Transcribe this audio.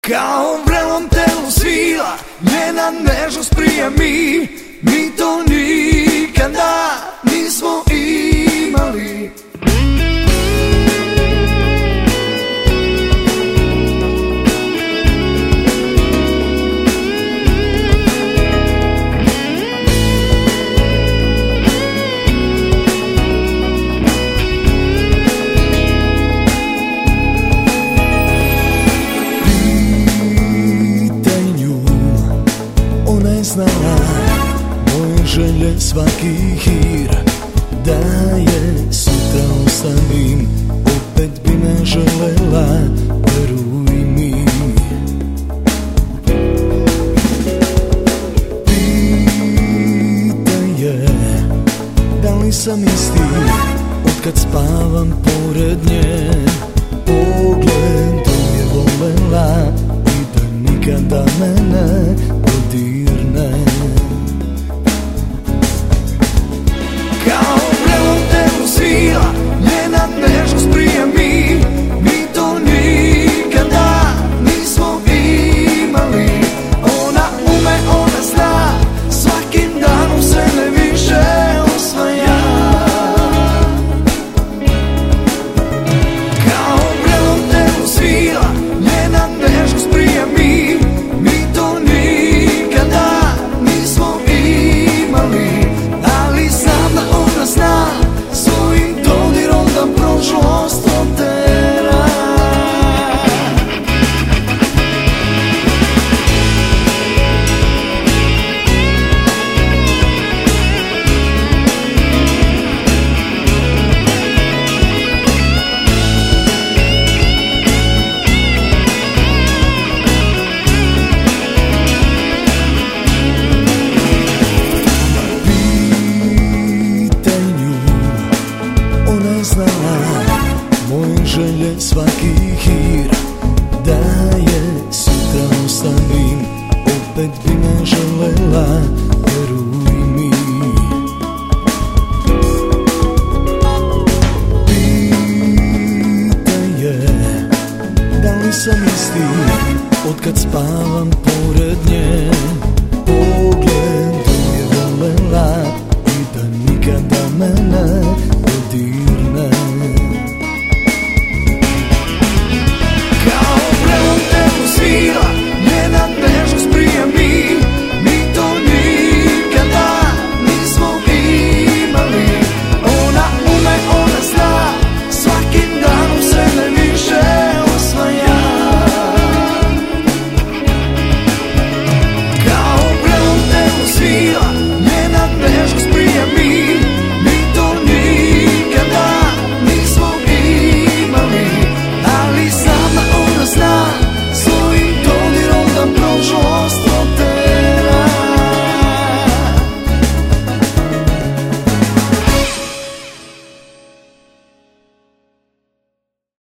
Kao vrelom telu svila njena nežnost prija mi to nikada nismo imali. Znala moje želje svaki hir, da je sutra osamim, opet bi me želela, veruj mi. Pita je, da li sam isti otkad spavam pored nje, pogledom je volela i da nikada mene dodirne. Kao vrelom telu svila njena nežnost prija mi to nikada nismo imali. Ona ume, ona zna, svakim danom sve me više osvaja. Kao vrelom telu svila njena nežnost prija mi to nikada nismo imali. Ali znam da ona zna, svojim dodirom da prošlost otera. Moje želje svaki hir, da je sutra osamim, opet bi me želela, veruj mi. Pita je, da li sam isti otkad spavam pored nje, pogledom je volela i da nikada mene